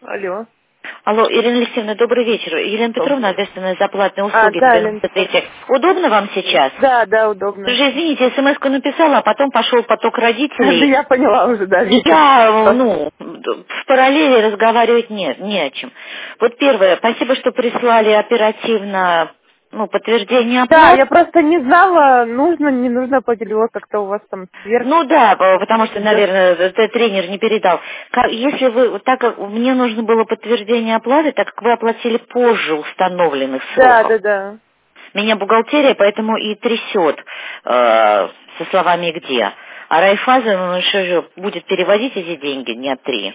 Алло. Алло, Ирина Алексеевна, добрый вечер. Елена Петровна, ответственная за платные услуги. Да, Лен. Удобно вам сейчас? Да, удобно. Уже, извините, смс-ку написала, а потом пошел поток Да, родителей. я поняла уже, да. Я, в параллели разговаривать не о чем. Вот первое, спасибо, что прислали оперативно, подтверждение Да, оплаты. я просто не знала, нужно, не нужно поделилось, как-то у вас там сверх. Ну да, потому что, наверное, тренер не передал. Если вы, так как мне нужно было подтверждение оплаты, так как вы оплатили позже установленных сроков. Да. Меня бухгалтерия поэтому и трясет со словами «где». А Райффайзен, что же, будет переводить эти деньги дня 3.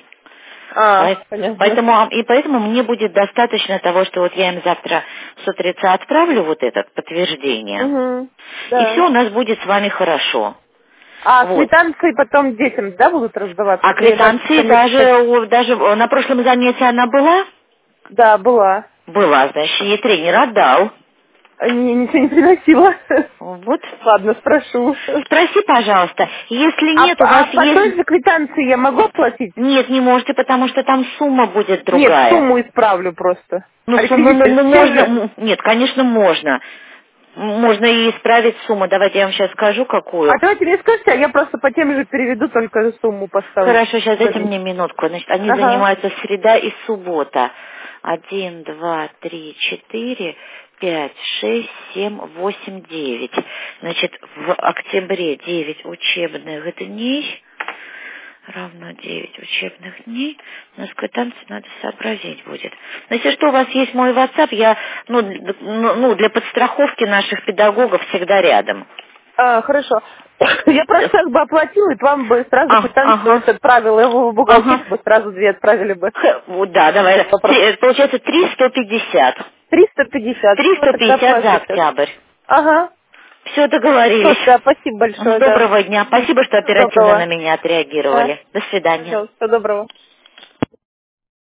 Понятно. Поэтому мне будет достаточно того, что вот я им завтра с утреца отправлю вот это подтверждение. Угу. И Да. все у нас будет с вами хорошо. А Вот. квитанции потом детям, да, будут раздаваться? А квитанции даже на прошлом занятии она была? Да, была. Была, значит, ей тренер отдал. Ничего не приносила. Вот. Ладно, спрошу. Спроси, пожалуйста, если нет, у вас А по той есть... же квитанции я могу оплатить? Нет, не можете, потому что там сумма будет Нет, другая. сумму исправлю просто. Ну, А сумму, реквизиты те же? можно... Нет, конечно, можно. Можно и исправить сумму. Давайте я вам сейчас скажу, какую. А давайте мне скажите, а я просто по тем же переведу, только сумму поставлю. Хорошо, сейчас дайте мне минутку. Значит, они Ага. занимаются среда и суббота. 1, 2, 3, 4, 5, 6, 7, 8, 9. Значит, в октябре 9 учебных дней равно 9 учебных дней. У нас квитанцию надо сообразить будет. Но если что, у вас есть мой WhatsApp, я, для подстраховки наших педагогов всегда рядом. Хорошо. Я просто как бы оплатила, и вам бы сразу квитанцию Ага. отправила, его в бухгалтерию бы сразу 2 отправили бы. Да, давай. Получается 350. 350. Ну, тогда 350 за платите. октябрь. Ага. Все, договорились. Да, спасибо большое, да. Доброго дня. Спасибо, что Всего оперативно на доброго. меня Да. отреагировали. До свидания. Всего доброго.